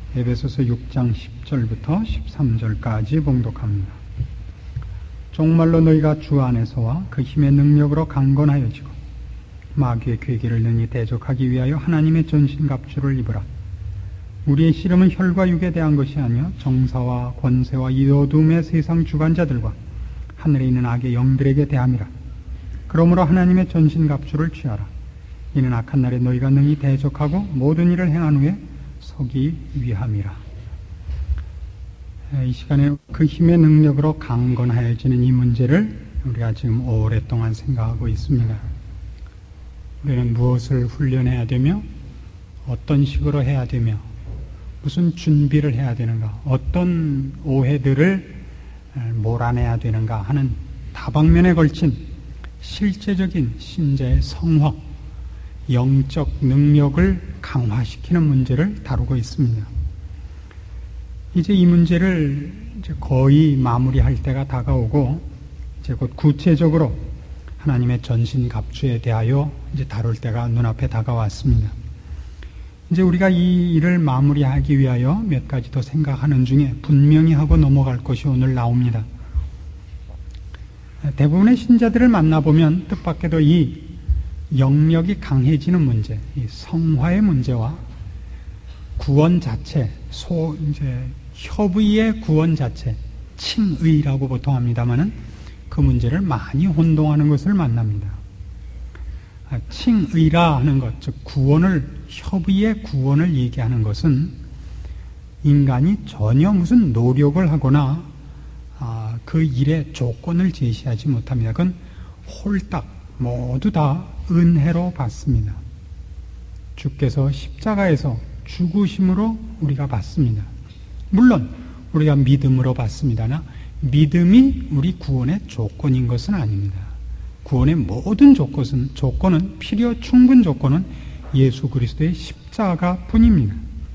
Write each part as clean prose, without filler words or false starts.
에베소서 6장 10절부터 13절까지 봉독합니다. 정말로 너희가 주 안에서와 그 힘의 능력으로 강건하여지고 마귀의 괴계를 능히 대적하기 위하여 하나님의 전신갑주를 입으라. 우리의 씨름은 혈과 육에 대한 것이 아니요 정사와 권세와 이 어둠의 세상 주관자들과 하늘에 있는 악의 영들에게 대함이라. 그러므로 하나님의 전신갑주를 취하라. 이는 악한 날에 너희가 능히 대적하고 모든 일을 행한 후에 서기 위함이라. 이 시간에 그 힘의 능력으로 강건하여지는 이 문제를 우리가 지금 오랫동안 생각하고 있습니다. 우리는 무엇을 훈련해야 되며 어떤 식으로 해야 되며 무슨 준비를 해야 되는가, 어떤 오해들을 몰아내야 되는가 하는 다방면에 걸친 실제적인 신자의 성화, 영적 능력을 강화시키는 문제를 다루고 있습니다. 이제 이 문제를 이제 거의 마무리할 때가 다가오고 이제 곧 구체적으로 하나님의 전신갑주에 대하여 이제 다룰 때가 눈앞에 다가왔습니다. 이제 우리가 이 일을 마무리하기 위하여 몇 가지 더 생각하는 중에 분명히 하고 넘어갈 것이 오늘 나옵니다. 대부분의 신자들을 만나보면 뜻밖에도 이 영역이 강해지는 문제, 이 성화의 문제와 구원 자체, 협의의 구원 자체, 칭의라고 보통 합니다마는 그 문제를 많이 혼동하는 것을 만납니다. 칭의라 하는 것, 즉 협의의 구원을 얘기하는 것은 인간이 전혀 무슨 노력을 하거나 그 일의 조건을 제시하지 못합니다. 그건 홀딱 모두 다 은혜로 받습니다. 주께서 십자가에서 죽으심으로 우리가 받습니다. 물론 우리가 믿음으로 받습니다나 믿음이 우리 구원의 조건인 것은 아닙니다. 구원의 모든 조건은 필요 충분 조건은 예수 그리스도의 십자가뿐입니다.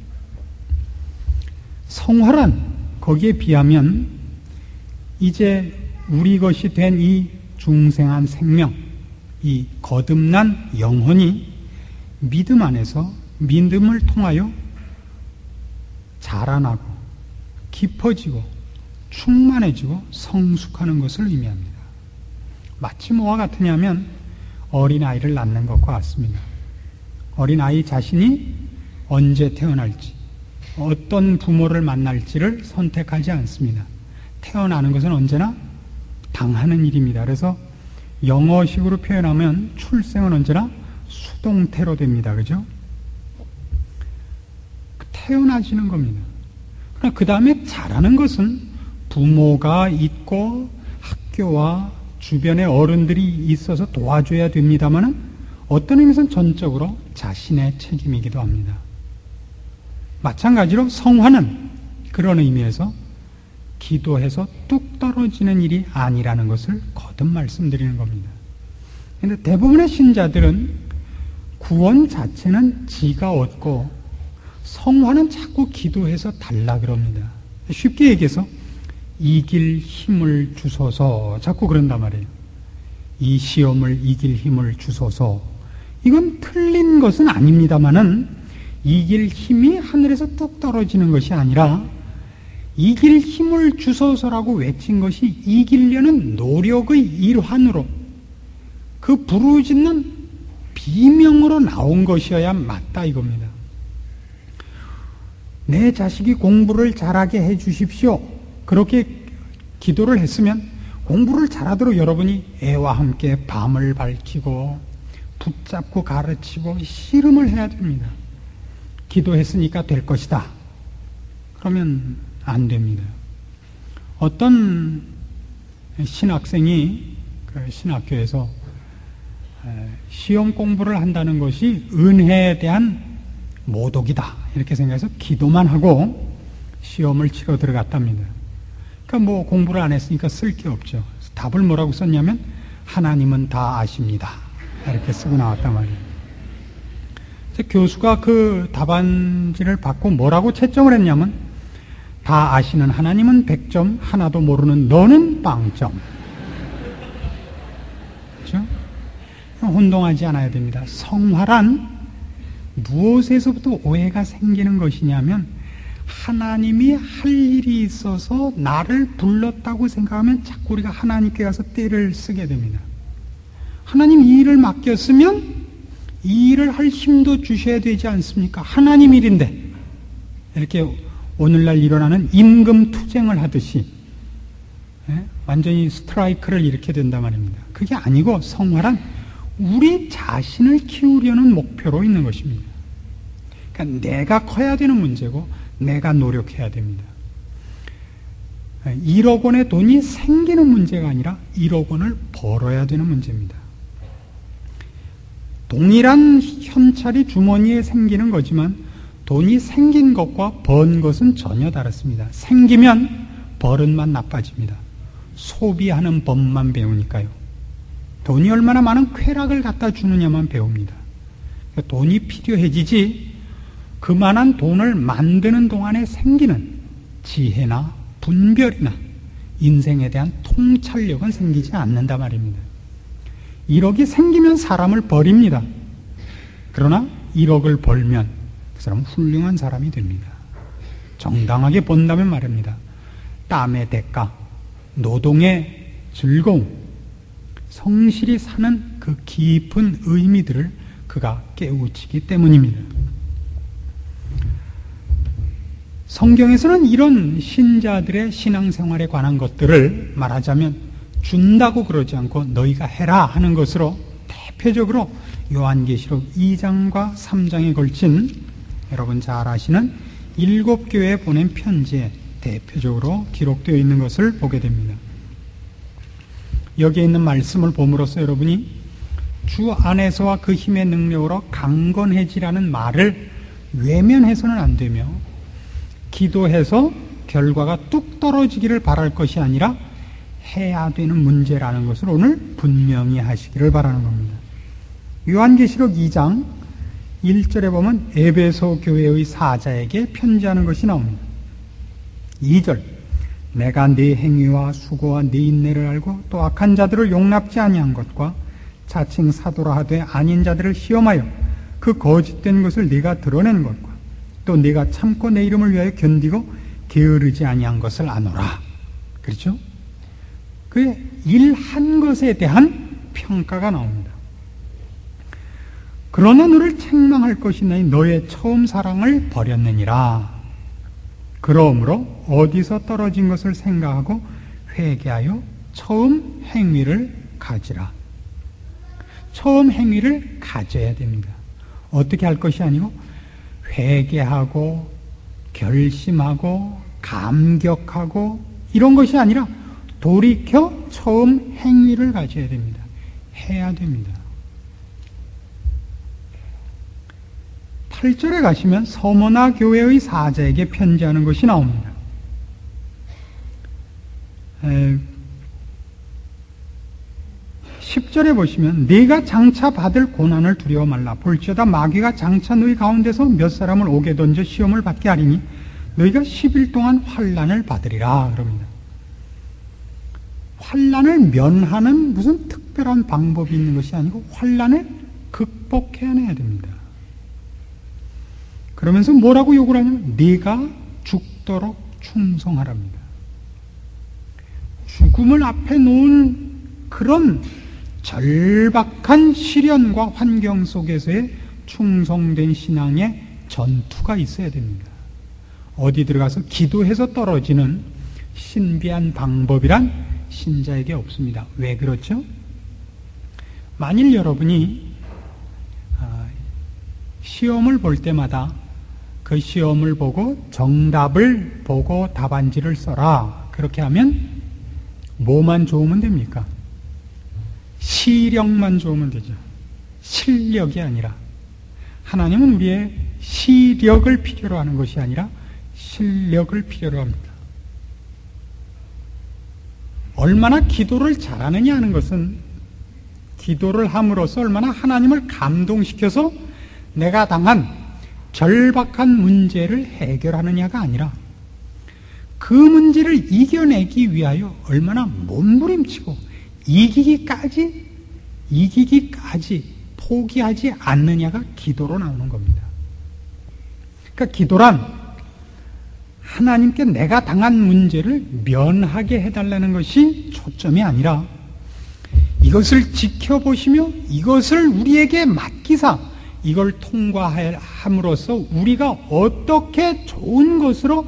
성화란 거기에 비하면 이제 우리 것이 된 이 중생한 생명, 이 거듭난 영혼이 믿음 안에서 믿음을 통하여 자라나고 깊어지고 충만해지고 성숙하는 것을 의미합니다. 마치 뭐와 같으냐면 어린아이를 낳는 것과 같습니다. 어린아이 자신이 언제 태어날지, 어떤 부모를 만날지를 선택하지 않습니다. 태어나는 것은 언제나 당하는 일입니다. 그래서 영어식으로 표현하면 출생은 언제나 수동태로 됩니다. 그죠? 태어나지는 겁니다. 그러나 그 다음에 자라는 것은 부모가 있고 학교와 주변의 어른들이 있어서 도와줘야 됩니다만은 어떤 의미에서는 전적으로 자신의 책임이기도 합니다. 마찬가지로 성화는 그런 의미에서 기도해서 뚝 떨어지는 일이 아니라는 것을 거듭 말씀드리는 겁니다. 그런데 대부분의 신자들은 구원 자체는 지가 얻고 성화는 자꾸 기도해서 달라 그럽니다. 쉽게 얘기해서 이길 힘을 주소서 자꾸 그런단 말이에요. 이 시험을 이길 힘을 주소서. 이건 틀린 것은 아닙니다만은 이길 힘이 하늘에서 뚝 떨어지는 것이 아니라 이길 힘을 주소서라고 외친 것이 이기려는 노력의 일환으로 그 부르짖는 비명으로 나온 것이어야 맞다 이겁니다. 내 자식이 공부를 잘하게 해 주십시오. 그렇게 기도를 했으면 공부를 잘하도록 여러분이 애와 함께 밤을 밝히고 붙잡고 가르치고 씨름을 해야 됩니다. 기도했으니까 될 것이다. 그러면 안 됩니다. 어떤 신학생이 그 신학교에서 시험 공부를 한다는 것이 은혜에 대한 모독이다 이렇게 생각해서 기도만 하고 시험을 치러 들어갔답니다. 그러니까 뭐 공부를 안 했으니까 쓸 게 없죠. 답을 뭐라고 썼냐면 하나님은 다 아십니다 이렇게 쓰고 나왔단 말이에요. 교수가 그 답안지를 받고 뭐라고 채점을 했냐면 다 아시는 하나님은 100점, 하나도 모르는 너는 0점. 그렇죠? 혼동하지 않아야 됩니다. 성화란 무엇에서부터 오해가 생기는 것이냐면 하나님이 할 일이 있어서 나를 불렀다고 생각하면 자꾸 우리가 하나님께 가서 떼를 쓰게 됩니다. 하나님 이 일을 맡겼으면 이 일을 할 힘도 주셔야 되지 않습니까? 하나님 일인데. 이렇게 오늘날 일어나는 임금 투쟁을 하듯이 완전히 스트라이크를 일으켜야 된단 말입니다. 그게 아니고 성화란 우리 자신을 키우려는 목표로 있는 것입니다. 그러니까 내가 커야 되는 문제고 내가 노력해야 됩니다. 1억 원의 돈이 생기는 문제가 아니라 1억 원을 벌어야 되는 문제입니다. 동일한 현찰이 주머니에 생기는 거지만 돈이 생긴 것과 번 것은 전혀 다릅니다. 생기면 버릇만 나빠집니다. 소비하는 법만 배우니까요. 돈이 얼마나 많은 쾌락을 갖다 주느냐만 배웁니다. 그러니까 돈이 필요해지지 그만한 돈을 만드는 동안에 생기는 지혜나 분별이나 인생에 대한 통찰력은 생기지 않는다 말입니다. 1억이 생기면 사람을 버립니다. 그러나 1억을 벌면 그 사람은 훌륭한 사람이 됩니다. 정당하게 본다면 말입니다. 땀의 대가, 노동의 즐거움, 성실히 사는 그 깊은 의미들을 그가 깨우치기 때문입니다. 성경에서는 이런 신자들의 신앙생활에 관한 것들을 말하자면 준다고 그러지 않고 너희가 해라 하는 것으로 대표적으로 요한계시록 2장과 3장에 걸친 여러분 잘 아시는 7교회에 보낸 편지에 대표적으로 기록되어 있는 것을 보게 됩니다. 여기에 있는 말씀을 봄으로써 여러분이 주 안에서와 그 힘의 능력으로 강건해지라는 말을 외면해서는 안 되며 기도해서 결과가 뚝 떨어지기를 바랄 것이 아니라 해야 되는 문제라는 것을 오늘 분명히 하시기를 바라는 겁니다. 요한계시록 2장 1절에 보면 에베소 교회의 사자에게 편지하는 것이 나옵니다. 2절 내가 네 행위와 수고와 네 인내를 알고 또 악한 자들을 용납지 아니한 것과 자칭 사도라 하되 아닌 자들을 시험하여 그 거짓된 것을 네가 드러낸 것과 또 네가 참고 내 이름을 위하여 견디고 게으르지 아니한 것을 아노라. 그렇죠? 그 일한 것에 대한 평가가 나옵니다. 그러나 너를 책망할 것이나니 너의 처음 사랑을 버렸느니라. 그러므로 어디서 떨어진 것을 생각하고 회개하여 처음 행위를 가지라. 처음 행위를 가져야 됩니다. 어떻게 할 것이 아니고 회개하고 결심하고 감격하고 이런 것이 아니라 돌이켜 처음 행위를 가져야 됩니다. 해야 됩니다. 8절에 가시면 서머나 교회의 사자에게 편지하는 것이 나옵니다. 10절에 보시면 네가 장차 받을 고난을 두려워 말라. 볼지어다 마귀가 장차 너희 가운데서 몇 사람을 옥에 던져 시험을 받게 하리니 너희가 10일 동안 환난을 받으리라 그럽니다. 환난을 면하는 무슨 특별한 방법이 있는 것이 아니고 환난을 극복해내야 됩니다. 그러면서 뭐라고 요구를 하냐면 네가 죽도록 충성하랍니다. 죽음을 앞에 놓은 그런 절박한 시련과 환경 속에서의 충성된 신앙의 전투가 있어야 됩니다. 어디 들어가서 기도해서 떨어지는 신비한 방법이란 신자에게 없습니다. 왜 그렇죠? 만일 여러분이 시험을 볼 때마다 그 시험을 보고 정답을 보고 답안지를 써라. 그렇게 하면 뭐만 좋으면 됩니까? 시력만 좋으면 되죠. 실력이 아니라. 하나님은 우리의 시력을 필요로 하는 것이 아니라 실력을 필요로 합니다. 얼마나 기도를 잘하느냐 하는 것은 기도를 함으로써 얼마나 하나님을 감동시켜서 내가 당한 절박한 문제를 해결하느냐가 아니라 그 문제를 이겨내기 위하여 얼마나 몸부림치고 이기기까지 포기하지 않느냐가 기도로 나오는 겁니다. 그러니까 기도란 하나님께 내가 당한 문제를 면하게 해달라는 것이 초점이 아니라 이것을 지켜보시며 이것을 우리에게 맡기사 이걸 통과함으로써 우리가 어떻게 좋은 것으로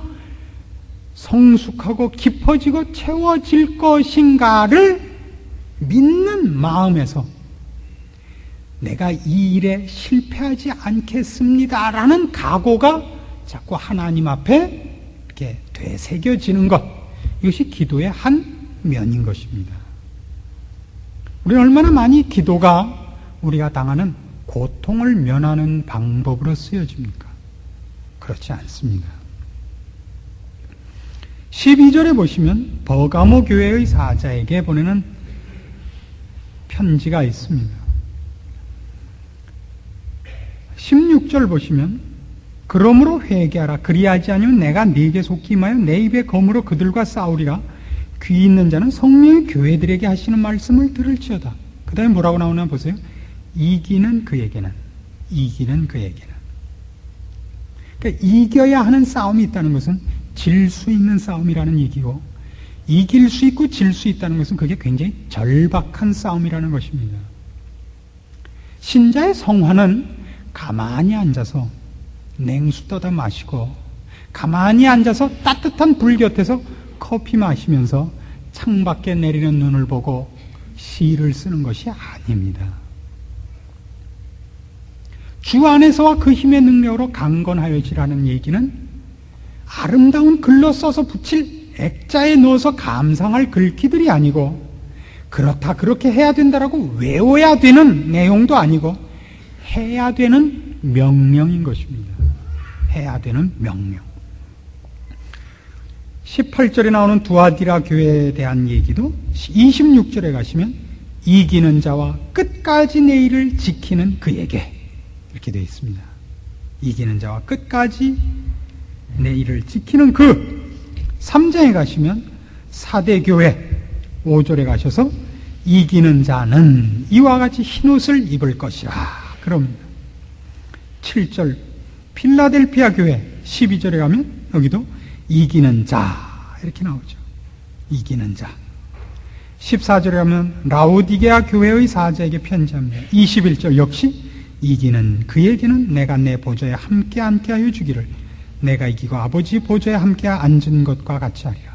성숙하고 깊어지고 채워질 것인가를 믿는 마음에서 내가 이 일에 실패하지 않겠습니다라는 각오가 자꾸 하나님 앞에 이렇게 되새겨지는 것, 이것이 기도의 한 면인 것입니다. 우리는 얼마나 많이 기도가 우리가 당하는 고통을 면하는 방법으로 쓰여집니까? 그렇지 않습니다. 12절에 보시면 버가모 교회의 사자에게 보내는 편지가 있습니다. 16절 보시면 그러므로 회개하라. 그리하지 않으면 내가 네게 속히 임하여 내 입의 검으로 그들과 싸우리라. 귀 있는 자는 성령의 교회들에게 하시는 말씀을 들을지어다. 그 다음에 뭐라고 나오나 보세요. 이기는 그에게는, 이기는 그에게는. 그러니까 이겨야 하는 싸움이 있다는 것은 질 수 있는 싸움이라는 얘기고, 이길 수 있고 질 수 있다는 것은 그게 굉장히 절박한 싸움이라는 것입니다. 신자의 성화는 가만히 앉아서 냉수 떠다 마시고, 가만히 앉아서 따뜻한 불 곁에서 커피 마시면서 창밖에 내리는 눈을 보고 시를 쓰는 것이 아닙니다. 주 안에서와 그 힘의 능력으로 강건하여지라는 얘기는 아름다운 글로 써서 붙일 액자에 넣어서 감상할 글귀들이 아니고, 그렇다 그렇게 해야 된다라고 외워야 되는 내용도 아니고, 해야 되는 명령인 것입니다. 해야 되는 명령. 18절에 나오는 두아디라 교회에 대한 얘기도 26절에 가시면 이기는 자와 끝까지 내 일을 지키는 그에게, 이렇게 되어 있습니다. 이기는 자와 끝까지 내 일을 지키는 그. 3장에 가시면 사대교회 5절에 가셔서 이기는 자는 이와 같이 흰옷을 입을 것이라 그럽니다. 7절 필라델피아 교회 12절에 가면 여기도 이기는 자 이렇게 나오죠. 이기는 자. 14절에 가면 라오디게아 교회의 사자에게 편지합니다. 21절 역시 이기는 그에게는 내가 내 보좌에 함께 앉게 하여 주기를, 내가 이기고 아버지 보좌에 함께 앉은 것과 같이 하리라.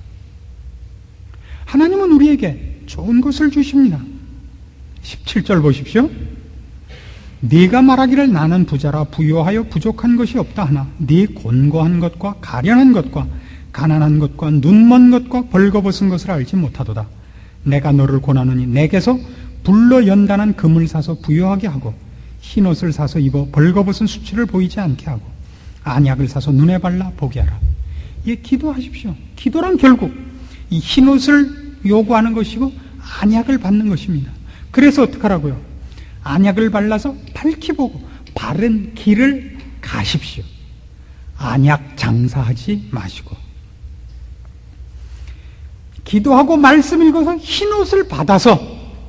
하나님은 우리에게 좋은 것을 주십니다. 17절 보십시오. 네가 말하기를 나는 부자라 부요하여 부족한 것이 없다 하나 네 곤고한 것과 가련한 것과 가난한 것과 눈먼 것과 벌거벗은 것을 알지 못하도다. 내가 너를 권하노니 내게서 불로 연단한 금을 사서 부요하게 하고 흰옷을 사서 입어 벌거벗은 수치를 보이지 않게 하고 안약을 사서 눈에 발라 보게 하라. 예, 기도하십시오. 기도란 결국 이 흰옷을 요구하는 것이고 안약을 받는 것입니다. 그래서 어떡하라고요? 안약을 발라서 밝히 보고 바른 길을 가십시오. 안약 장사하지 마시고, 기도하고 말씀 읽어서 흰옷을 받아서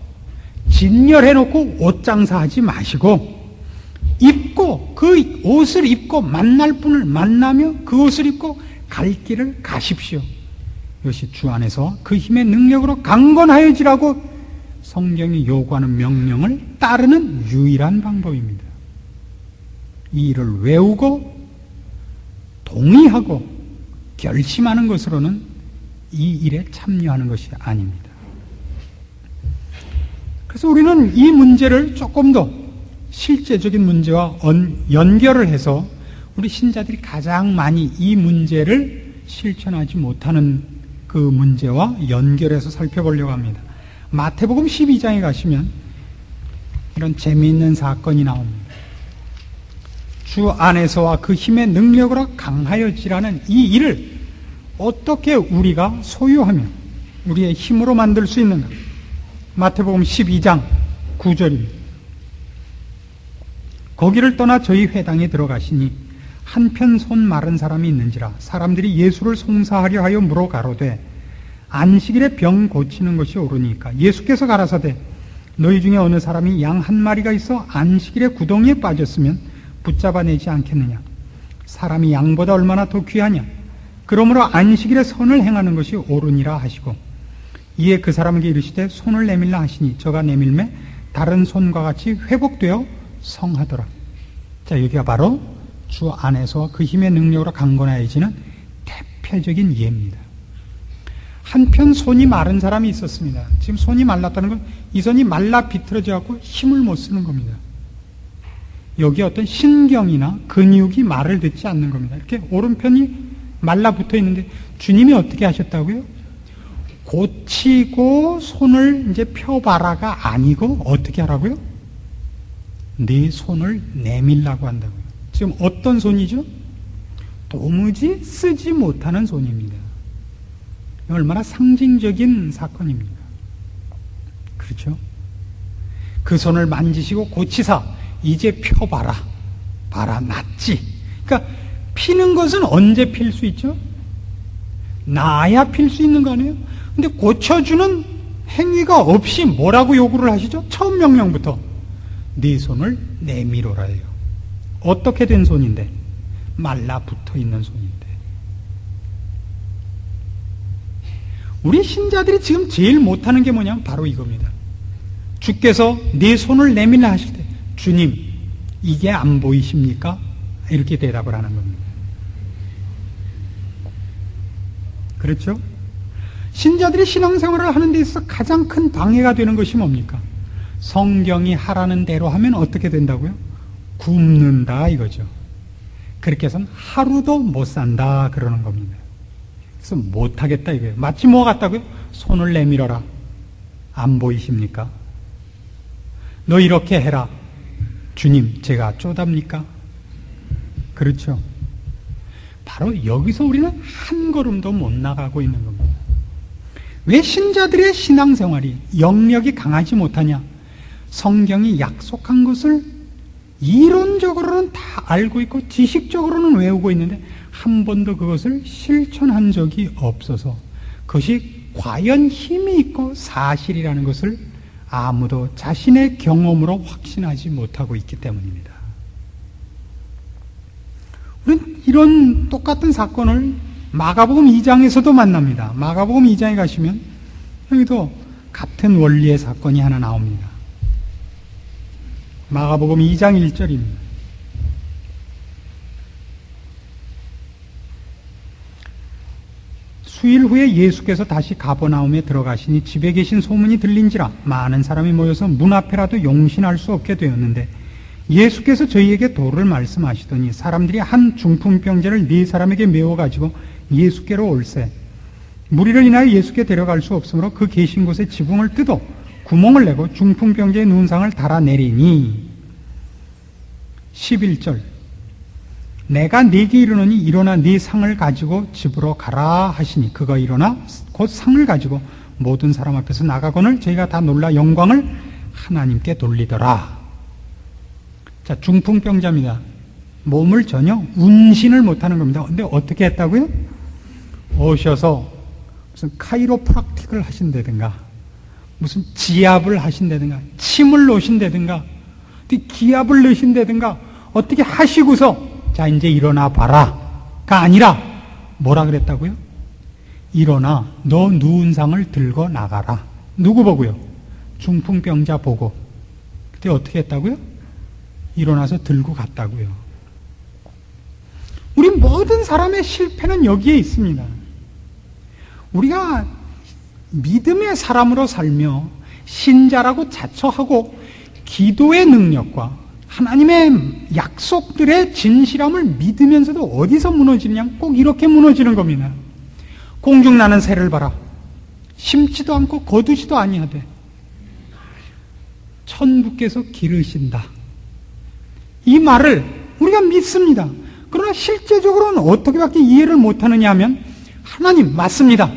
진열해놓고 옷 장사하지 마시고, 입고 그 옷을 입고 만날 분을 만나며 그 옷을 입고 갈 길을 가십시오. 이것이 주 안에서 그 힘의 능력으로 강건하여지라고 성경이 요구하는 명령을 따르는 유일한 방법입니다. 이 일을 외우고 동의하고 결심하는 것으로는 이 일에 참여하는 것이 아닙니다. 그래서 우리는 이 문제를 조금 더 실제적인 문제와 연결을 해서 우리 신자들이 가장 많이 이 문제를 실천하지 못하는 그 문제와 연결해서 살펴보려고 합니다. 마태복음 12장에 가시면 이런 재미있는 사건이 나옵니다. 주 안에서와 그 힘의 능력으로 강하여지라는 이 일을 어떻게 우리가 소유하며 우리의 힘으로 만들 수 있는가? 마태복음 12장 9절입니다. 거기를 떠나 저희 회당에 들어가시니 한편 손 마른 사람이 있는지라 사람들이 예수를 송사하려 하여 물어 가로되 안식일에 병 고치는 것이 옳으니까. 예수께서 가라사대 너희 중에 어느 사람이 양 한 마리가 있어 안식일에 구덩이에 빠졌으면 붙잡아내지 않겠느냐? 사람이 양보다 얼마나 더 귀하냐? 그러므로 안식일에 선을 행하는 것이 옳으니라 하시고 이에 그 사람에게 이르시되 손을 내밀라 하시니 저가 내밀매 다른 손과 같이 회복되어 성하더라. 자, 여기가 바로 주 안에서 그 힘의 능력으로 강건하여지는 대표적인 예입니다. 한편 손이 마른 사람이 있었습니다. 지금 손이 말랐다는 건 이 손이 말라 비틀어져 갖고 힘을 못 쓰는 겁니다. 여기 어떤 신경이나 근육이 말을 듣지 않는 겁니다. 이렇게 오른편이 말라붙어 있는데 주님이 어떻게 하셨다고요? 고치고 손을 이제 펴봐라가 아니고 어떻게 하라고요? 네 손을 내밀라고 한다고요. 지금 어떤 손이죠? 도무지 쓰지 못하는 손입니다. 얼마나 상징적인 사건입니다. 그렇죠? 그 손을 만지시고 고치사 이제 펴봐라. 봐라, 낫지. 그러니까 피는 것은 언제 필 수 있죠? 나야 필 수 있는 거 아니에요? 근데 고쳐주는 행위가 없이 뭐라고 요구를 하시죠? 처음 명령부터 네 손을 내밀어라 해요. 어떻게 된 손인데? 말라붙어 있는 손인데. 우리 신자들이 지금 제일 못하는 게 뭐냐면 바로 이겁니다. 주께서 네 손을 내밀라 하실 때 주님, 이게 안 보이십니까? 이렇게 대답을 하는 겁니다. 그렇죠? 신자들이 신앙생활을 하는 데 있어서 가장 큰 방해가 되는 것이 뭡니까? 성경이 하라는 대로 하면 어떻게 된다고요? 굶는다 이거죠. 그렇게 해서는 하루도 못 산다 그러는 겁니다. 그래서 못하겠다 이거예요. 마치 뭐 같다고요? 손을 내밀어라. 안 보이십니까? 너 이렇게 해라. 주님, 제가 쪼답니까? 그렇죠. 바로 여기서 우리는 한 걸음도 못 나가고 있는 겁니다. 왜 신자들의 신앙생활이 영역이 강하지 못하냐? 성경이 약속한 것을 이론적으로는 다 알고 있고 지식적으로는 외우고 있는데 한 번도 그것을 실천한 적이 없어서 그것이 과연 힘이 있고 사실이라는 것을 아무도 자신의 경험으로 확신하지 못하고 있기 때문입니다. 우리는 이런 똑같은 사건을 마가복음 2장에서도 만납니다. 마가복음 2장에 가시면 여기도 같은 원리의 사건이 하나 나옵니다. 마가복음 2장 1절입니다. 수일 후에 예수께서 다시 가버나움에 들어가시니 집에 계신 소문이 들린지라 많은 사람이 모여서 문 앞에라도 용신할 수 없게 되었는데 예수께서 저희에게 도를 말씀하시더니 사람들이 한 중풍병자를 네 사람에게 메워가지고 예수께로 올세 무리를 인하여 예수께 데려갈 수 없으므로 그 계신 곳에 지붕을 뜯어 구멍을 내고 중풍병자의 눈상을 달아내리니 11절 내가 네게 이르노니 일어나 네 상을 가지고 집으로 가라 하시니 그가 일어나 곧 상을 가지고 모든 사람 앞에서 나가거늘 저희가 다 놀라 영광을 하나님께 돌리더라. 자, 중풍병자입니다. 몸을 전혀 운신을 못하는 겁니다. 근데 어떻게 했다고요? 오셔서 무슨 카이로프락틱을 하신다든가 무슨 지압을 하신다든가 침을 놓으신다든가 기압을 넣으신다든가 어떻게 하시고서 자 이제 일어나 봐라가 아니라 뭐라 그랬다고요? 일어나 너 누운 상을 들고 나가라. 누구 보고요? 중풍병자 보고. 그때 어떻게 했다고요? 일어나서 들고 갔다고요. 우리 모든 사람의 실패는 여기에 있습니다. 우리가 믿음의 사람으로 살며 신자라고 자처하고 기도의 능력과 하나님의 약속들의 진실함을 믿으면서도 어디서 무너지느냐? 꼭 이렇게 무너지는 겁니다. 공중나는 새를 봐라. 심지도 않고 거두지도 아니하되 천부께서 기르신다. 이 말을 우리가 믿습니다. 그러나 실제적으로는 어떻게밖에 이해를 못하느냐 하면 하나님 맞습니다.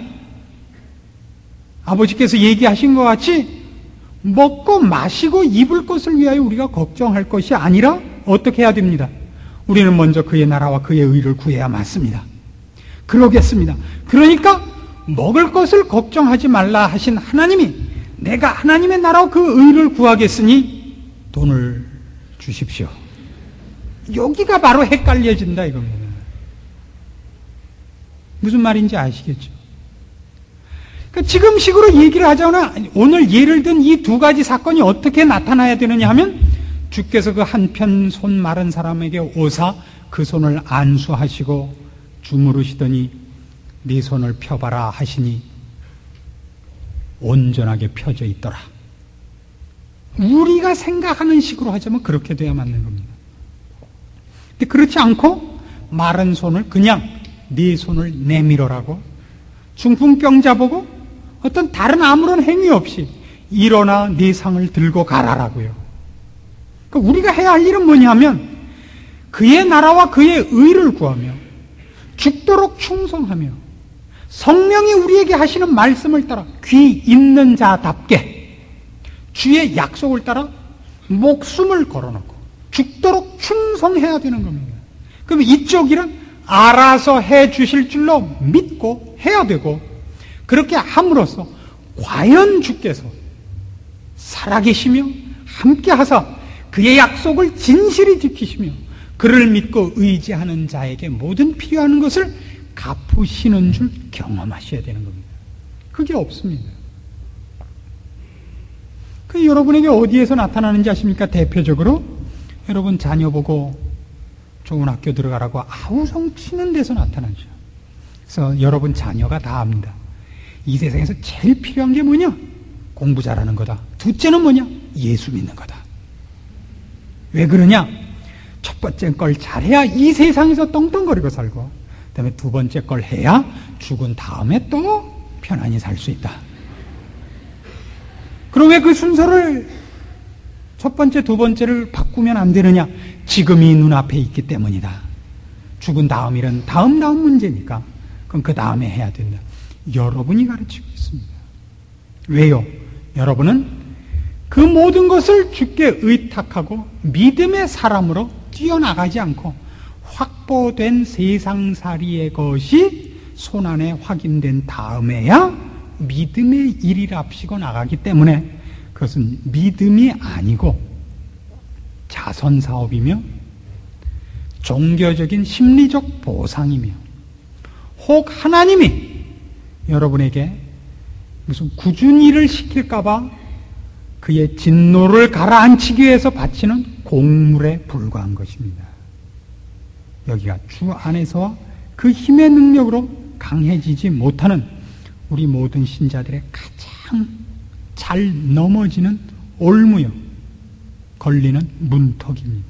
아버지께서 얘기하신 것 같이 먹고 마시고 입을 것을 위하여 우리가 걱정할 것이 아니라 어떻게 해야 됩니다. 우리는 먼저 그의 나라와 그의 의를 구해야 맞습니다. 그러겠습니다. 그러니까 먹을 것을 걱정하지 말라 하신 하나님이 내가 하나님의 나라와 그 의를 구하겠으니 돈을 주십시오. 여기가 바로 헷갈려진다 이겁니다. 무슨 말인지 아시겠죠? 그러니까 지금식으로 얘기를 하자면 오늘 예를 든 이 두 가지 사건이 어떻게 나타나야 되느냐 하면 주께서 그 한편 손 마른 사람에게 오사 그 손을 안수하시고 주무르시더니 네 손을 펴봐라 하시니 온전하게 펴져 있더라. 우리가 생각하는 식으로 하자면 그렇게 돼야 맞는 겁니다. 근데 그렇지 않고 마른 손을 그냥 네 손을 내밀어라고 중풍병자 보고 어떤 다른 아무런 행위 없이 일어나 네 상을 들고 가라라고요. 그러니까 우리가 해야 할 일은 뭐냐면 그의 나라와 그의 의를 구하며 죽도록 충성하며 성령이 우리에게 하시는 말씀을 따라 귀 있는 자답게 주의 약속을 따라 목숨을 걸어놓고 죽도록 충성해야 되는 겁니다. 그럼 이쪽 일은 알아서 해 주실 줄로 믿고 해야 되고 그렇게 함으로써 과연 주께서 살아계시며 함께 하사 그의 약속을 진실히 지키시며 그를 믿고 의지하는 자에게 모든 필요한 것을 갚으시는 줄 경험하셔야 되는 겁니다. 그게 없습니다. 그 여러분에게 어디에서 나타나는지 아십니까? 대표적으로 여러분 자녀 보고 좋은 학교 들어가라고 아우성 치는 데서 나타나죠. 그래서 여러분 자녀가 다 압니다. 이 세상에서 제일 필요한 게 뭐냐? 공부 잘하는 거다. 둘째는 뭐냐? 예수 믿는 거다. 왜 그러냐? 첫 번째 걸 잘해야 이 세상에서 떵떵거리고 살고 그 다음에 두 번째 걸 해야 죽은 다음에 또 편안히 살 수 있다. 그럼 왜 그 순서를 첫 번째, 두 번째를 바꾸면 안 되느냐? 지금이 눈앞에 있기 때문이다. 죽은 다음 일은 다음 문제니까 그럼 그 다음에 해야 된다. 여러분이 가르치고 있습니다. 왜요? 여러분은 그 모든 것을 주께 의탁하고 믿음의 사람으로 뛰어나가지 않고 확보된 세상살이의 것이 손안에 확인된 다음에야 믿음의 일이랍시고 나가기 때문에 그것은 믿음이 아니고 자선사업이며 종교적인 심리적 보상이며 혹 하나님이 여러분에게 무슨 굳은 일을 시킬까봐 그의 진노를 가라앉히기 위해서 바치는 공물에 불과한 것입니다. 여기가 주 안에서와 그 힘의 능력으로 강해지지 못하는 우리 모든 신자들의 가장 잘 넘어지는 올무여 걸리는 문턱입니다.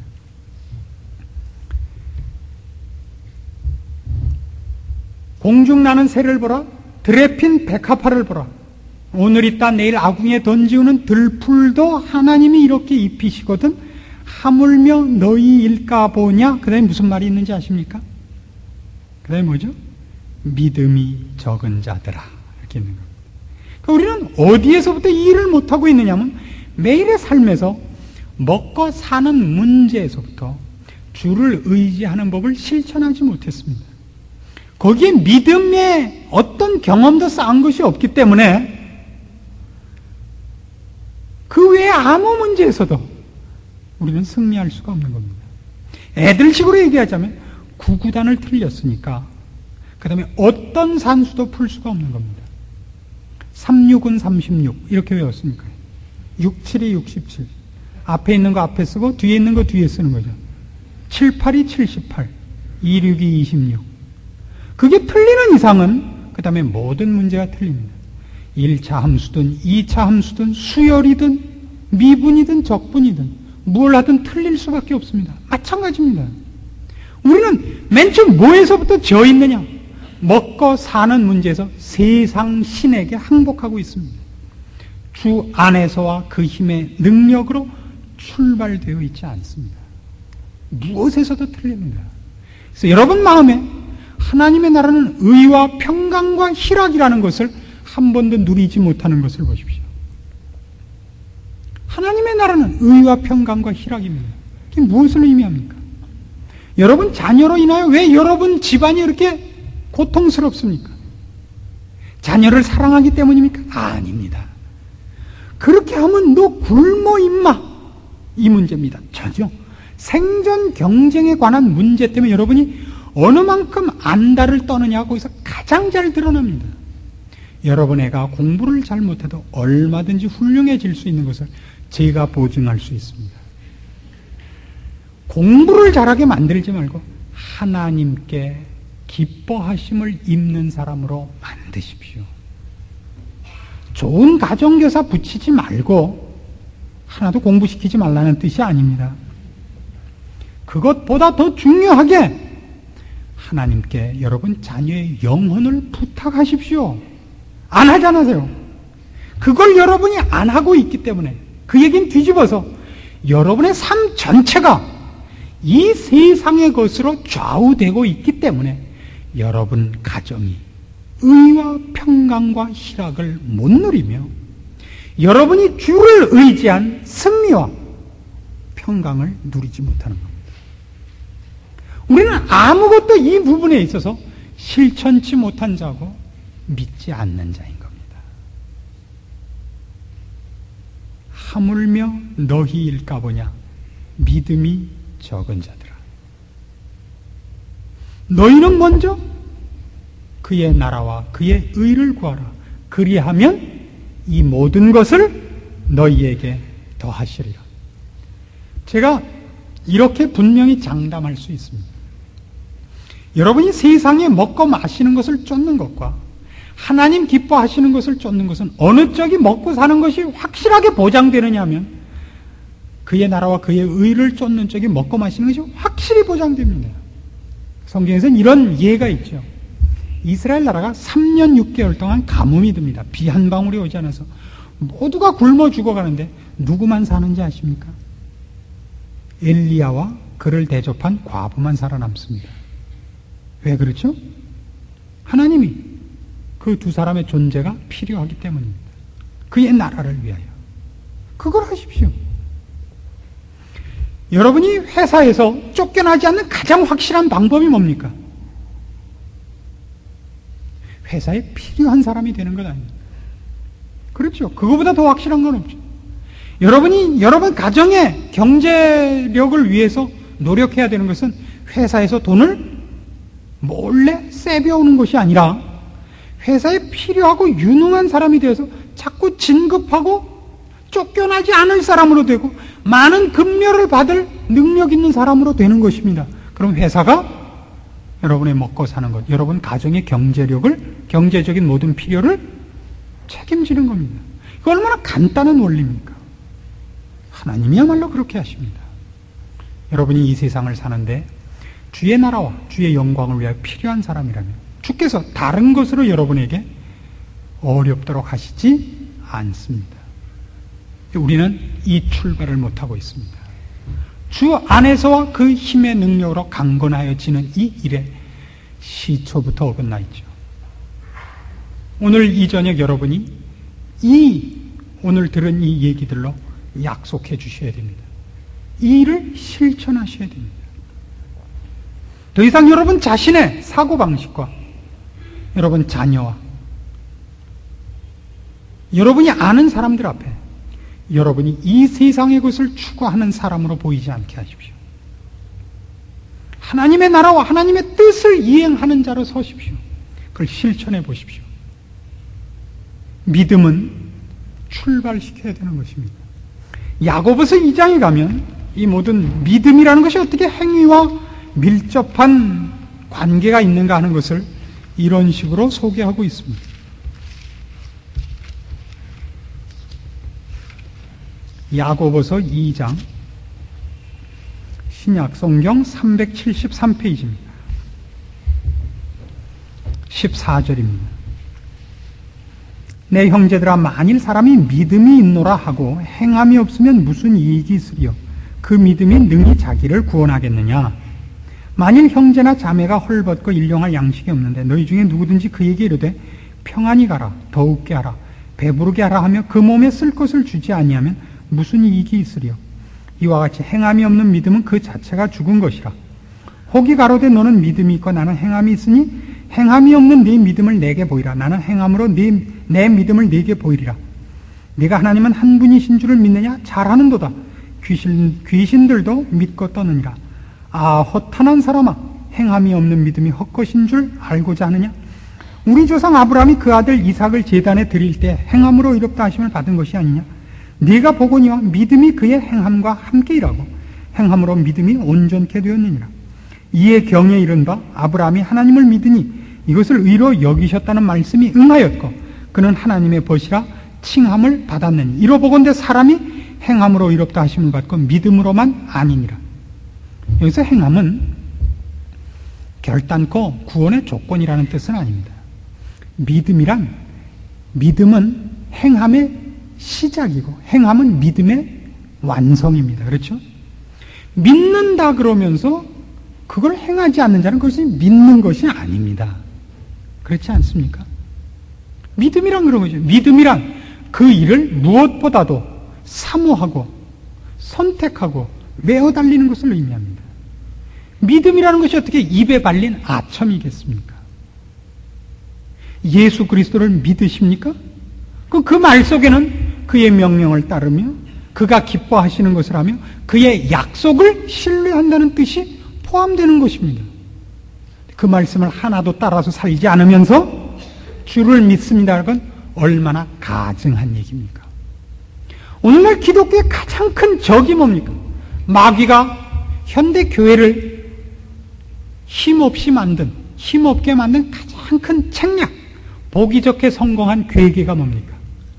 공중 나는 새를 보라, 들에 핀 백합화를 보라. 오늘 있다 내일 아궁이에 던지우는 들풀도 하나님이 이렇게 입히시거든 하물며 너희 일까 보냐. 그 다음에 무슨 말이 있는지 아십니까? 그 다음에 뭐죠? 믿음이 적은 자들아 이렇게 있는 겁니다. 그러니까 우리는 어디에서부터 이 일을 못하고 있느냐면 매일의 삶에서 먹고 사는 문제에서부터 주를 의지하는 법을 실천하지 못했습니다. 거기에 믿음의 어떤 경험도 쌓은 것이 없기 때문에 그 외에 아무 문제에서도 우리는 승리할 수가 없는 겁니다. 애들식으로 얘기하자면 구구단을 틀렸으니까 그 다음에 어떤 산수도 풀 수가 없는 겁니다. 36은 36 이렇게 외웠으니까 67이 67 앞에 있는 거 앞에 쓰고 뒤에 있는 거 뒤에 쓰는 거죠. 78이 78 26이 26 그게 틀리는 이상은 그 다음에 모든 문제가 틀립니다. 1차 함수든 2차 함수든 수열이든 미분이든 적분이든 뭘 하든 틀릴 수밖에 없습니다. 마찬가지입니다. 우리는 맨 처음 뭐에서부터 져 있느냐? 먹고 사는 문제에서 세상 신에게 항복하고 있습니다. 주 안에서와 그 힘의 능력으로 출발되어 있지 않습니다. 무엇에서도 틀립니다. 그래서 여러분 마음에 하나님의 나라는 의와 평강과 희락이라는 것을 한 번도 누리지 못하는 것을 보십시오. 하나님의 나라는 의와 평강과 희락입니다. 이게 무엇을 의미합니까? 여러분 자녀로 인하여 왜 여러분 집안이 이렇게 고통스럽습니까? 자녀를 사랑하기 때문입니까? 아닙니다. 그렇게 하면 너 굶어 임마 이 문제입니다. 전혀 생존 경쟁에 관한 문제 때문에 여러분이 어느 만큼 안달을 떠느냐 거기서 가장 가장 잘 드러납니다. 여러분 애가 공부를 잘못해도 얼마든지 훌륭해질 수 있는 것을 제가 보증할 수 있습니다. 공부를 잘하게 만들지 말고 하나님께 기뻐하심을 입는 사람으로 만드십시오. 좋은 가정교사 붙이지 말고 하나도 공부시키지 말라는 뜻이 아닙니다. 그것보다 더 중요하게 하나님께 여러분 자녀의 영혼을 부탁하십시오. 안 하잖아요. 그걸 여러분이 안 하고 있기 때문에 그 얘기는 뒤집어서 여러분의 삶 전체가 이 세상의 것으로 좌우되고 있기 때문에 여러분 가정이 의와 평강과 희락을 못 누리며 여러분이 주를 의지한 승리와 평강을 누리지 못하는 겁니다. 우리는 아무것도 이 부분에 있어서 실천치 못한 자고 믿지 않는 자인 겁니다. 하물며 너희 일까보냐 믿음이 적은 자들아. 너희는 먼저 그의 나라와 그의 의를 구하라. 그리하면 이 모든 것을 너희에게 더하시리라. 제가 이렇게 분명히 장담할 수 있습니다. 여러분이 세상에 먹고 마시는 것을 쫓는 것과 하나님 기뻐하시는 것을 쫓는 것은 어느 쪽이 먹고 사는 것이 확실하게 보장되느냐 하면 그의 나라와 그의 의를 쫓는 쪽이 먹고 마시는 것이 확실히 보장됩니다. 성경에서는 이런 예가 있죠. 이스라엘 나라가 3년 6개월 동안 가뭄이 듭니다. 비 한 방울이 오지 않아서 모두가 굶어 죽어가는데 누구만 사는지 아십니까? 엘리야와 그를 대접한 과부만 살아남습니다. 왜 그렇죠? 하나님이 그 두 사람의 존재가 필요하기 때문입니다. 그의 나라를 위하여. 그걸 하십시오. 여러분이 회사에서 쫓겨나지 않는 가장 확실한 방법이 뭡니까? 회사에 필요한 사람이 되는 것 아닙니까? 그렇죠. 그거보다 더 확실한 건 없죠. 여러분이 여러분 가정의 경제력을 위해서 노력해야 되는 것은 회사에서 돈을 몰래 세배오는 것이 아니라 회사에 필요하고 유능한 사람이 되어서 자꾸 진급하고 쫓겨나지 않을 사람으로 되고 많은 급료를 받을 능력 있는 사람으로 되는 것입니다. 그럼 회사가 여러분의 먹고 사는 것, 여러분 가정의 경제력을, 경제적인 모든 필요를 책임지는 겁니다. 이거 얼마나 간단한 원리입니까? 하나님이야말로 그렇게 하십니다. 여러분이 이 세상을 사는데 주의 나라와 주의 영광을 위하여 필요한 사람이라면 주께서 다른 것으로 여러분에게 어렵도록 하시지 않습니다. 우리는 이 출발을 못하고 있습니다. 주 안에서와 그 힘의 능력으로 강건하여지는 이 일에 시초부터 어긋나 있죠. 오늘 이 저녁 여러분이 오늘 들은 이 얘기들로 약속해 주셔야 됩니다. 이 일을 실천하셔야 됩니다. 더 이상 여러분 자신의 사고방식과 여러분 자녀와 여러분이 아는 사람들 앞에 여러분이 이 세상의 것을 추구하는 사람으로 보이지 않게 하십시오. 하나님의 나라와 하나님의 뜻을 이행하는 자로 서십시오. 그걸 실천해 보십시오. 믿음은 출발시켜야 되는 것입니다. 야고보서 2장에 가면 이 모든 믿음이라는 것이 어떻게 행위와 밀접한 관계가 있는가 하는 것을 이런 식으로 소개하고 있습니다. 야고보서 2장 신약 성경 373페이지입니다. 14절입니다. 내 형제들아 만일 사람이 믿음이 있노라 하고 행함이 없으면 무슨 이익이 있으리요? 그 믿음이 능히 자기를 구원하겠느냐? 만일 형제나 자매가 헐벗고 일용할 양식이 없는데 너희 중에 누구든지 그에게 이르되 평안히 가라 더욱게 하라 배부르게 하라 하며 그 몸에 쓸 것을 주지 아니하면 무슨 이익이 있으리요? 이와 같이 행함이 없는 믿음은 그 자체가 죽은 것이라. 혹이 가로되 너는 믿음이 있고 나는 행함이 있으니 행함이 없는 네 믿음을 내게 보이라. 나는 행함으로 내 믿음을 내게 보이리라. 네가 하나님은 한 분이신 줄을 믿느냐? 잘하는도다. 귀신들도 믿고 떠느니라. 아, 허탄한 사람아, 행함이 없는 믿음이 헛것인 줄 알고자 하느냐? 우리 조상 아브라함이 그 아들 이삭을 제단에 드릴 때 행함으로 의롭다 하심을 받은 것이 아니냐? 네가 보거니와 믿음이 그의 행함과 함께 일하고 행함으로 믿음이 온전케 되었느니라. 이에 경에 이른 바 아브라함이 하나님을 믿으니 이것을 의로 여기셨다는 말씀이 응하였고 그는 하나님의 벗이라 칭함을 받았느니 이로 보건대 사람이 행함으로 의롭다 하심을 받고 믿음으로만 아니니라. 여기서 행함은 결단코 구원의 조건이라는 뜻은 아닙니다. 믿음은 행함의 시작이고 행함은 믿음의 완성입니다. 그렇죠? 믿는다 그러면서 그걸 행하지 않는 자는 그것이 믿는 것이 아닙니다. 그렇지 않습니까? 믿음이란 그런 거죠. 믿음이란 그 일을 무엇보다도 사모하고 선택하고 메어 달리는 것을 의미합니다. 믿음이라는 것이 어떻게 입에 발린 아첨이겠습니까? 예수 그리스도를 믿으십니까? 그 말 속에는 그의 명령을 따르며 그가 기뻐하시는 것을 하며 그의 약속을 신뢰한다는 뜻이 포함되는 것입니다. 그 말씀을 하나도 따라서 살지 않으면서 주를 믿습니다는 건 얼마나 가증한 얘기입니까? 오늘날 기독교의 가장 큰 적이 뭡니까? 마귀가 현대 교회를 힘없게 만든 가장 큰 책략, 보기 좋게 성공한 괴계가 뭡니까?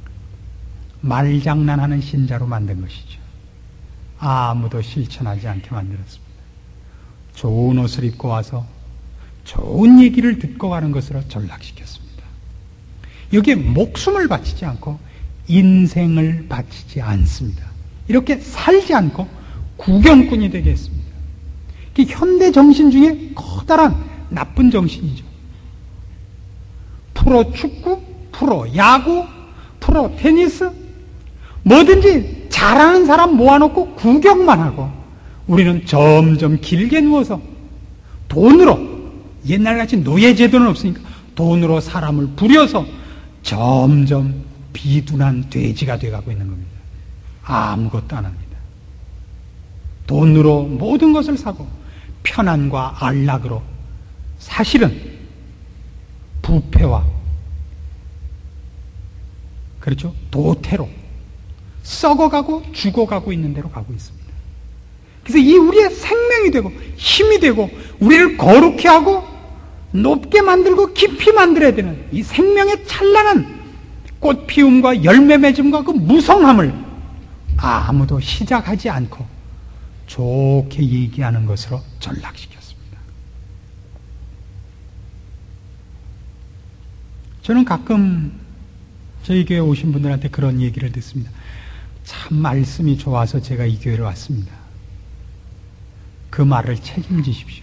말장난하는 신자로 만든 것이죠. 아무도 실천하지 않게 만들었습니다. 좋은 옷을 입고 와서 좋은 얘기를 듣고 가는 것으로 전락시켰습니다. 여기에 목숨을 바치지 않고 인생을 바치지 않습니다. 이렇게 살지 않고 구경꾼이 되게 했습니다. 이게 현대 정신 중에 커다란 나쁜 정신이죠. 프로 축구, 프로 야구, 프로 테니스, 뭐든지 잘하는 사람 모아놓고 구경만 하고 우리는 점점 길게 누워서 돈으로, 옛날같이 노예제도는 없으니까 돈으로 사람을 부려서 점점 비둔한 돼지가 돼가고 있는 겁니다. 아무것도 안 합니다. 돈으로 모든 것을 사고 편안과 안락으로 사실은 부패와 그렇죠? 도태로 썩어가고 죽어가고 있는 대로 가고 있습니다. 그래서 이 우리의 생명이 되고 힘이 되고 우리를 거룩히 하고 높게 만들고 깊이 만들어야 되는 이 생명의 찬란한 꽃 피움과 열매 맺음과 그 무성함을 아무도 시작하지 않고 좋게 얘기하는 것으로 전락시켰습니다. 저는 가끔 저희 교회 오신 분들한테 그런 얘기를 듣습니다. 참 말씀이 좋아서 제가 이 교회를 왔습니다. 그 말을 책임지십시오.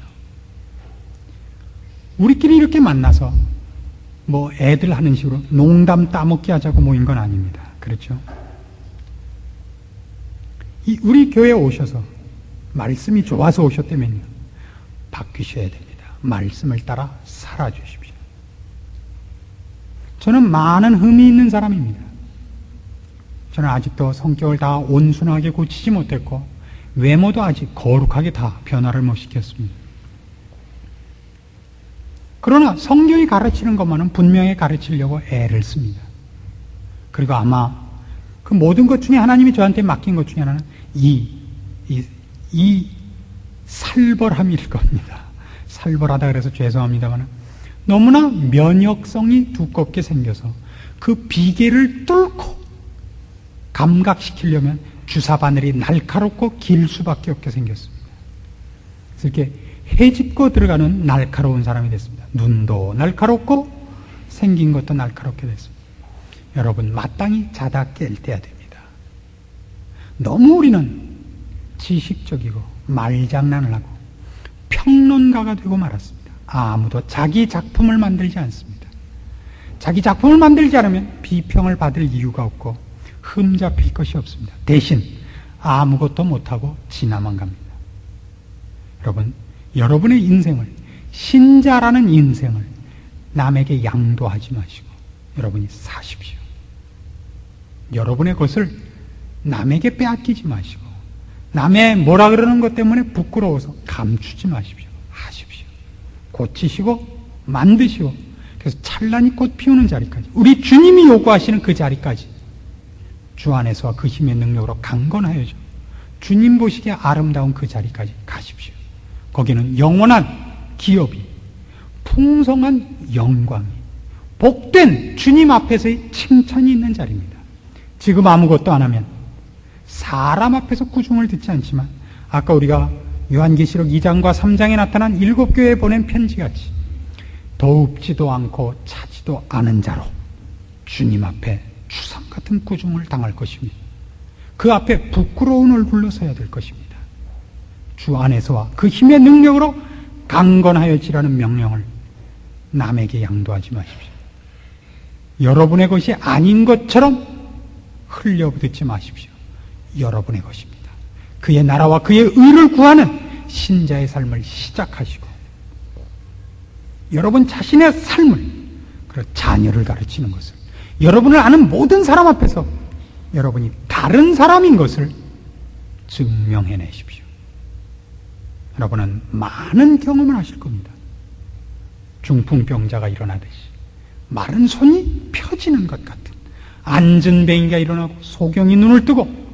우리끼리 이렇게 만나서 뭐 애들 하는 식으로 농담 따먹기 하자고 모인 건 아닙니다. 그렇죠? 우리 교회에 오셔서 말씀이 좋아서 오셨다면요, 바뀌셔야 됩니다. 말씀을 따라 살아주십시오. 저는 많은 흠이 있는 사람입니다. 저는 아직도 성격을 다 온순하게 고치지 못했고 외모도 아직 거룩하게 다 변화를 못 시켰습니다. 그러나 성경이 가르치는 것만은 분명히 가르치려고 애를 씁니다. 그리고 아마 그 모든 것 중에 하나님이 저한테 맡긴 것 중에 하나는 이 살벌함일 겁니다. 살벌하다 그래서 죄송합니다만 너무나 면역성이 두껍게 생겨서 그 비계를 뚫고 감각시키려면 주사 바늘이 날카롭고 길 수밖에 없게 생겼습니다. 그래서 이렇게 헤집고 들어가는 날카로운 사람이 됐습니다. 눈도 날카롭고 생긴 것도 날카롭게 됐습니다. 여러분, 마땅히 자다 깰 때야 됩니다. 너무 우리는 지식적이고 말장난을 하고 평론가가 되고 말았습니다. 아무도 자기 작품을 만들지 않습니다. 자기 작품을 만들지 않으면 비평을 받을 이유가 없고 흠 잡힐 것이 없습니다. 대신 아무것도 못하고 지나만 갑니다. 여러분, 여러분의 인생을, 신자라는 인생을 남에게 양도하지 마시고 여러분이 사십시오. 여러분의 것을 남에게 빼앗기지 마시고 남의 뭐라 그러는 것 때문에 부끄러워서 감추지 마십시오. 하십시오. 고치시고 만드시고 그래서 찬란히 꽃 피우는 자리까지, 우리 주님이 요구하시는 그 자리까지 주 안에서와 그 힘의 능력으로 강건하여져 주님 보시기에 아름다운 그 자리까지 가십시오. 거기는 영원한 기업이, 풍성한 영광이, 복된 주님 앞에서의 칭찬이 있는 자리입니다. 지금 아무것도 안 하면 사람 앞에서 구중을 듣지 않지만, 아까 우리가 요한계시록 2장과 3장에 나타난 7교회에 보낸 편지같이 더웁지도 않고 차지도 않은 자로 주님 앞에 추상 같은 구중을 당할 것입니다. 그 앞에 부끄러운 얼굴로 서야 될 것입니다. 주 안에서와 그 힘의 능력으로 강건하여지라는 명령을 남에게 양도하지 마십시오. 여러분의 것이 아닌 것처럼 흘려듣지 마십시오. 여러분의 것입니다. 그의 나라와 그의 의를 구하는 신자의 삶을 시작하시고, 여러분 자신의 삶을, 그리고 자녀를 가르치는 것을, 여러분을 아는 모든 사람 앞에서 여러분이 다른 사람인 것을 증명해내십시오. 여러분은 많은 경험을 하실 겁니다. 중풍병자가 일어나듯이 마른 손이 펴지는 것 같은 앉은 뱅이가 일어나고 소경이 눈을 뜨고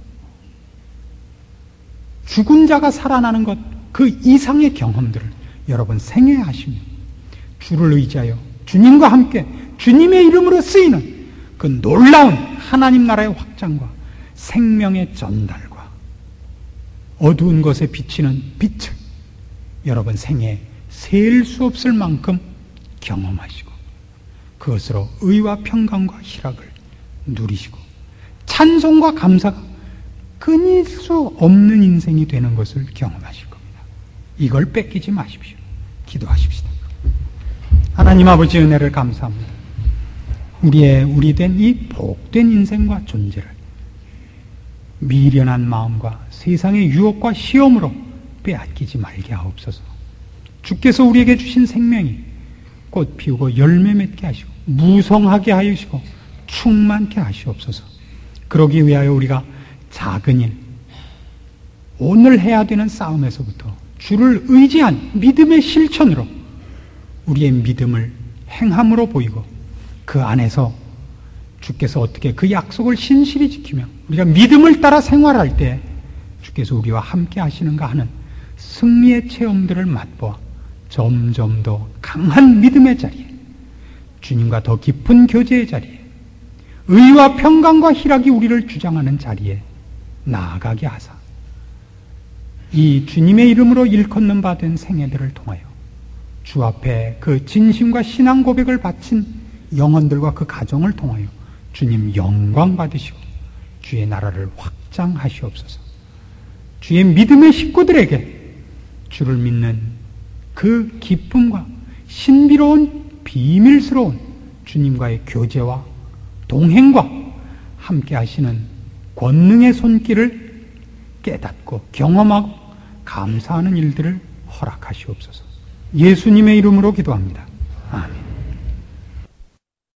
죽은 자가 살아나는 것, 그 이상의 경험들을 여러분 생애에 하시며 주를 의지하여 주님과 함께 주님의 이름으로 쓰이는 그 놀라운 하나님 나라의 확장과 생명의 전달과 어두운 것에 비치는 빛을 여러분 생애에 셀 수 없을 만큼 경험하시고, 그것으로 의와 평강과 희락을 누리시고 찬송과 감사가 끊일 수 없는 인생이 되는 것을 경험하실 겁니다. 이걸 뺏기지 마십시오. 기도하십시다. 하나님 아버지, 은혜를 감사합니다. 우리 된 이 복된 인생과 존재를 미련한 마음과 세상의 유혹과 시험으로 빼앗기지 말게 하옵소서. 주께서 우리에게 주신 생명이 꽃 피우고 열매 맺게 하시고 무성하게 하시고 충만케 하시옵소서. 그러기 위하여 우리가 작은 일, 오늘 해야 되는 싸움에서부터 주를 의지한 믿음의 실천으로 우리의 믿음을 행함으로 보이고, 그 안에서 주께서 어떻게 그 약속을 신실히 지키며 우리가 믿음을 따라 생활할 때 주께서 우리와 함께 하시는가 하는 승리의 체험들을 맛보아 점점 더 강한 믿음의 자리에, 주님과 더 깊은 교제의 자리에, 의와 평강과 희락이 우리를 주장하는 자리에 나아가게 하사 이 주님의 이름으로 일컫는 바 된 생애들을 통하여 주 앞에 그 진심과 신앙 고백을 바친 영혼들과 그 가정을 통하여 주님 영광 받으시고 주의 나라를 확장하시옵소서. 주의 믿음의 식구들에게 주를 믿는 그 기쁨과 신비로운 비밀스러운 주님과의 교제와 동행과 함께 하시는 권능의 손길을 깨닫고 경험하고 감사하는 일들을 허락하시옵소서. 예수님의 이름으로 기도합니다. 아멘.